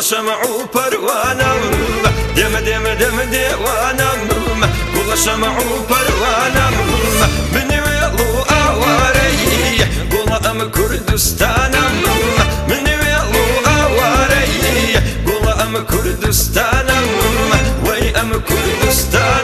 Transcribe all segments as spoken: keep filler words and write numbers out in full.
شمع وبروانة دم دم دم ديوانة قول شمع وبروانة من ويلو أواري قول أم كردستان من ويلو أواري قول أم كردستان وي أم كردستان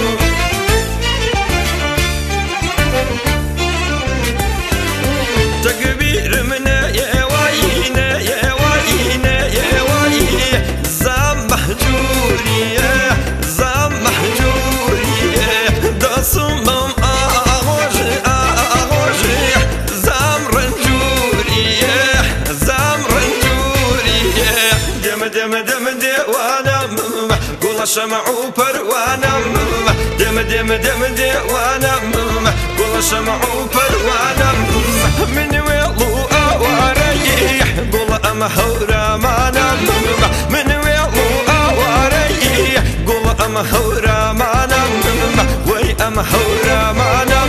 تكبير من يا وينا يا وينا يا وينا زام محجورية زام محجورية دصمم أغوش أغوش زام رنجورية زام رنجورية دم دم دم ديوانا قول شمع وبروانة دم دم دم ديوانا قول شمع وبروانة من ويلو أواري قول أم هورامانا من ويلو أواري قول أم هورامانا وي أم هورامانا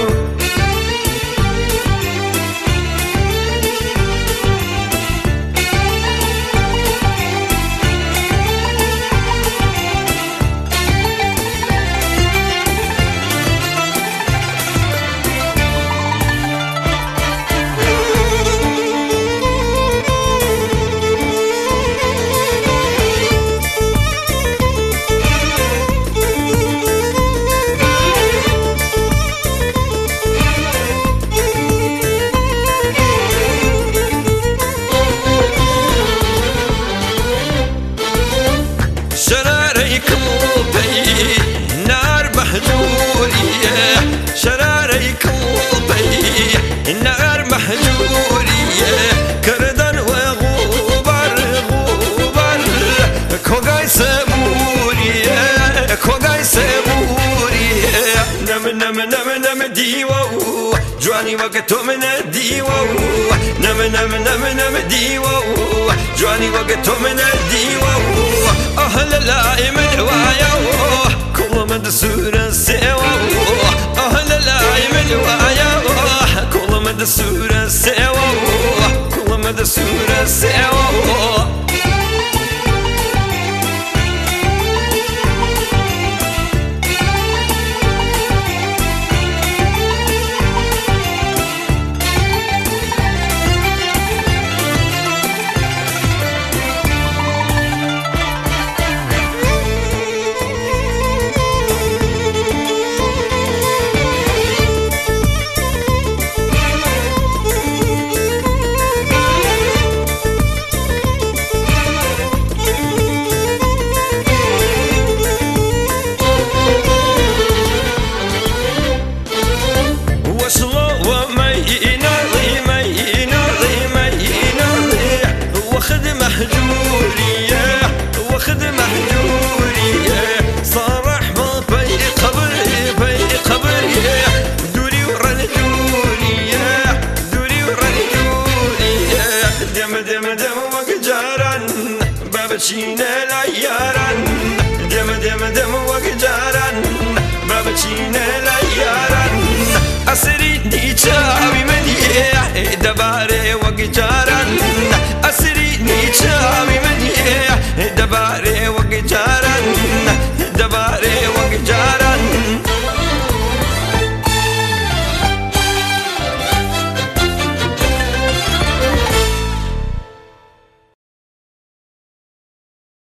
شراريكم وبي نار محجورية شراريكم وبي نار محجورية كردن وغوبر غوبر كوغاي سبورية كوغاي سبورية نم نم نم نم ديوو جواني وقتو من الديوو نم نم نم نم ديوو جواني وقتو من الديوو أهل لا من وايا كل من دسورة سوا أهل لا من وايا كل من دسورة سوا كل من دسورة سوا محجورية واخد محجورية صارح ما في قبري في قبري دوري ورنجورية دوري ورنجورية دم دم دم وقجارا بابتشينا العيارا دم دم دم وقجارا بابتشينا العيارا أسريني شابي مديح دباري وقجارا أسريني شامي مديح دباري وقجارا دباري وقجارا